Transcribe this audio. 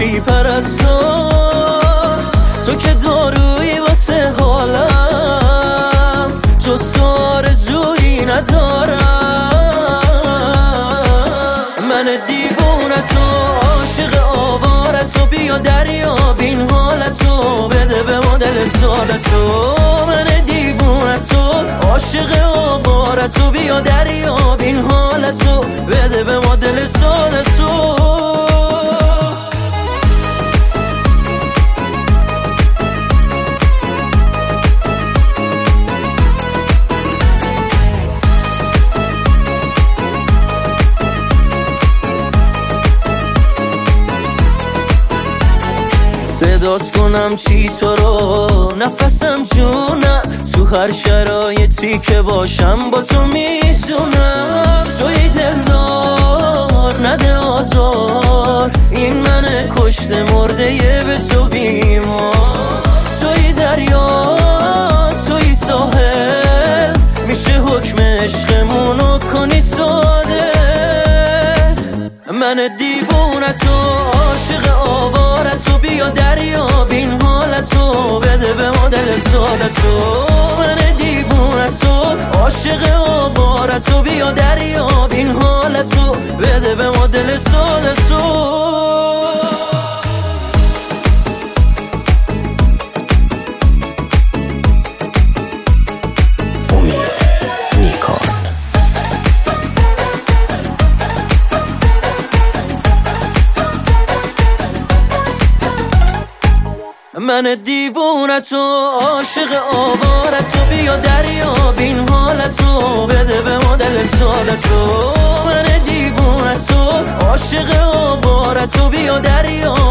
خوشی پرستار، تو که دارویی واسه حالم، جز تو آرزویی ندارم. من دیوونه تو، عاشق آوارتو، بیا دریاب این حالتو، بده به ما دل سادتو. من دیوونه تو، عاشق آوارتو، بیا دریاب این حالتو، بده به ما دل سادتو. صداست کنم چی تو رو، نفسم جونم، تو هر شرایطی که باشم با تو میزونم. توی دلدار نده آزار، این من کشته مرده به تو بیمار. توی دریا توی ساحل، میشه حکم عشقمونو کنی ساده. من دیوونه تو، عاشق آوارتو، بیا دریاب این حالتو، بده به ما دل سادتو. من دیوونه تو، عاشق آوارتو، بیا دریاب این حالتو، بده به ما دل سادتو. من دیوونه تو، عاشق آوارتو، بیا دریاب این حالتو، بده به ما دل سادتو. من دیوونه تو، عاشق آوارتو، بیا دریاب